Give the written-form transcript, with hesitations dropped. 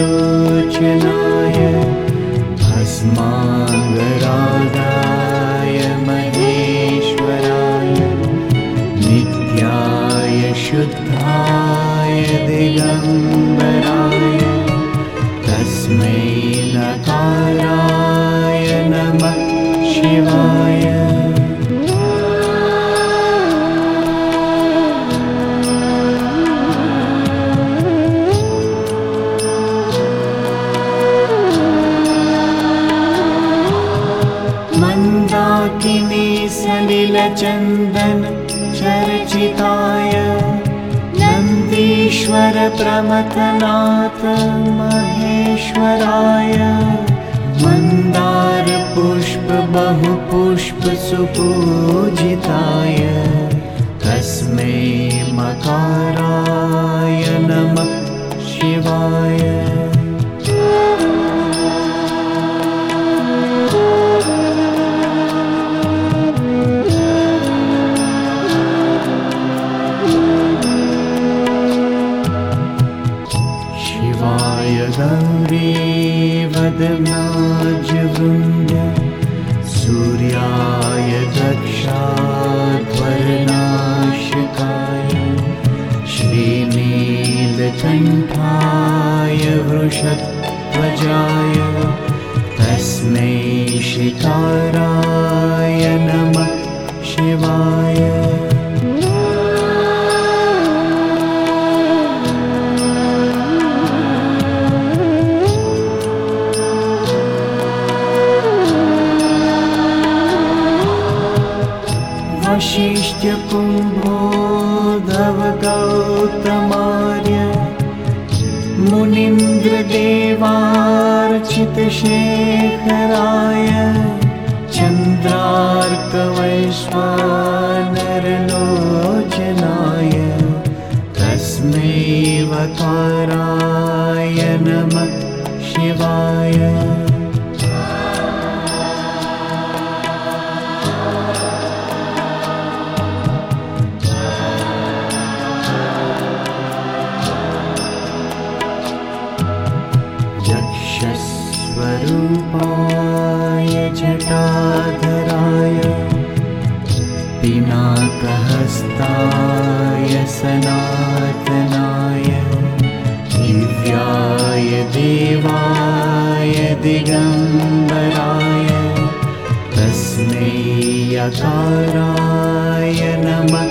भस्माङ्गरागाय महेश्वराय नित्याय शुद्धाय दिगम्बराय तस्मै नकाराय नमः शिवाय। मंदाकिनी सलिलचन्दन चर्चिताय नन्दीश्वर प्रमथनाथ महेश्वराय मंदार पुष्प बहुपुष्प सुपूजिताय तस्मै मकाराय नमः शिवाय। शिवाय गौरीवदनाजवृन्द सूर्याय दक्षाध्वरनाशकाय श्रीनीलकण्ठाय वृषध्वजाय तस्मै शिकाराय नमः शिवाय। वशिष्ठ कुम्भोद्धव गौतमार्य मुनीन्द्र देवार्चितशेखराय चन्द्रार्क वैश्वानरलोचनाय तस्मै वकाराय नमः शिवाय। यक्षस्वरूपाय जटाधराय पिनाकहस्ताय सनातनाय दिव्याय देवाय दिगम्बराय तस्मै यकाराय नमः